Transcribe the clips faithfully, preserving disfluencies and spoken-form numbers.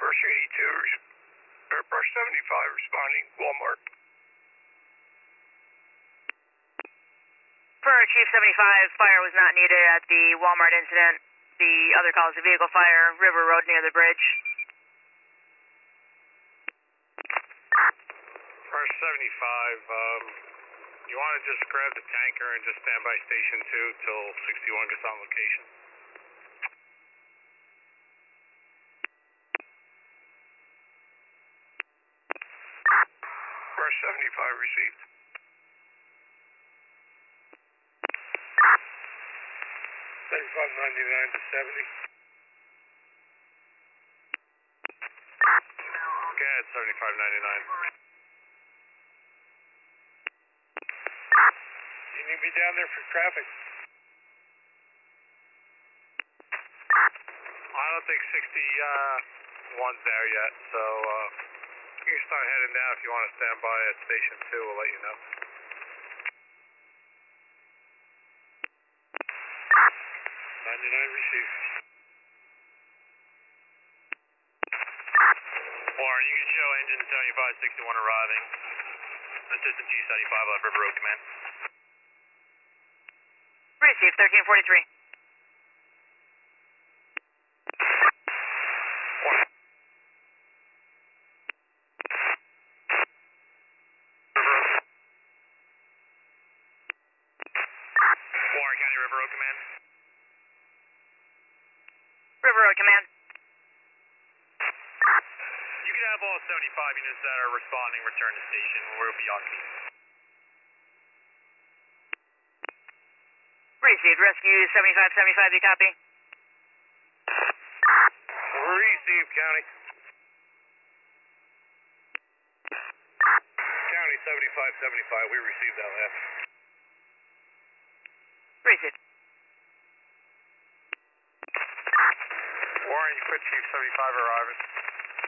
Brush eighty-two, or Brush seventy-five responding, Walmart. Per Chief seventy-five, fire was not needed at the Walmart incident. The other call is a vehicle fire, River Road near the bridge. Brush seventy-five, um, you want to just grab the tanker and just stand by station two till sixty-one gets on location. Brush seventy-five received. seventy-five ninety-nine to seventy. Go ahead, seventy-five ninety-nine. You need to be down there for traffic. I don't think sixty-one's there yet, so uh, you can start heading down if you want to stand by at station two. We'll let you know. ninety-nine received. Warren, you can show engine seventy-five sixty-one arriving. Assistant Chief seventy-five left River Road Command. Received, thirteen forty-three. Warren County River Road Command. River Road Command. You can have all seventy-five units that are responding return to station. We'll be on scene. Received, rescue seventy-five seventy-five, you copy? Received, County. County seventy-five seventy-five, we received that last. Received. Warren, you put Chief seventy-five arriving.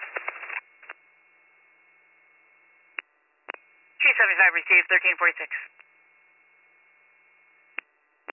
Chief seventy-five received, thirteen forty-six.